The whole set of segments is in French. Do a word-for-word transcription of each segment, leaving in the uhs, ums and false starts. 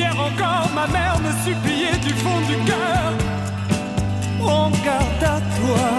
Hier encore ma mère me suppliait du fond du cœur, prends garde à toi.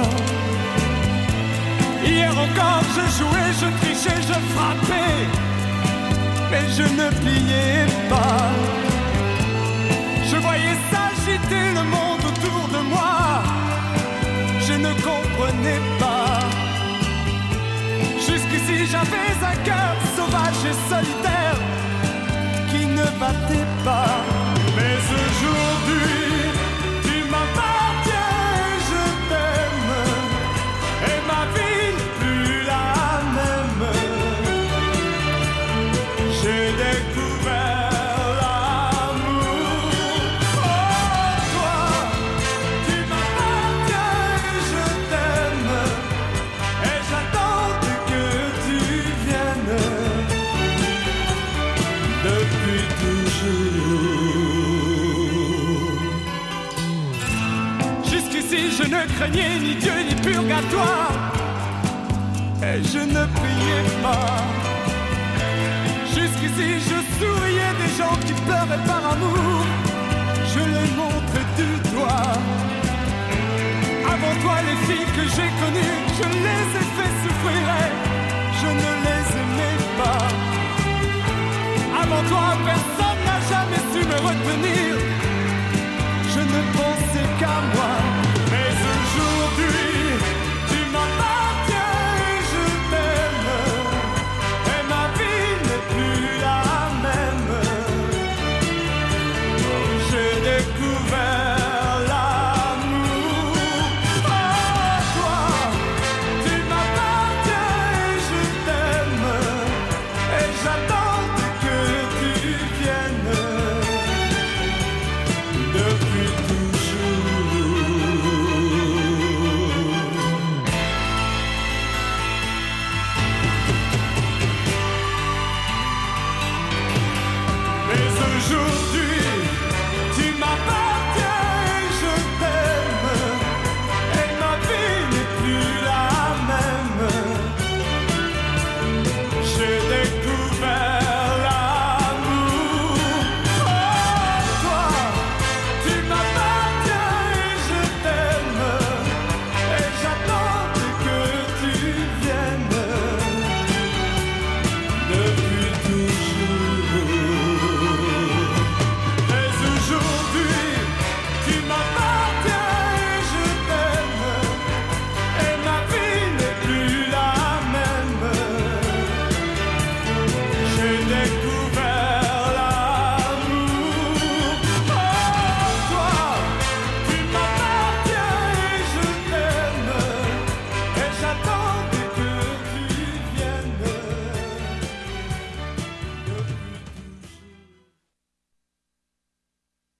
Hier encore je jouais, je trichais, je frappais, mais je ne pliais pas. Je voyais s'agiter le monde autour de moi, je ne comprenais pas. Jusqu'ici j'avais un cœur sauvage et solitaire qui ne battait pas. Mais aujourd'hui tu m'appartiens et je t'aime, et ma vie n'est plus la même. J'ai découvert l'amour. Oh toi, tu m'appartiens et je t'aime, et j'attends que tu viennes depuis toujours. Jusqu'ici je ne craignais ni Dieu ni purgatoire, et je ne priais pas. Jusqu'ici je souriais des gens qui pleuraient par amour, je les montrais du doigt. Avant toi les filles que j'ai connues, je les ai fait souffrir.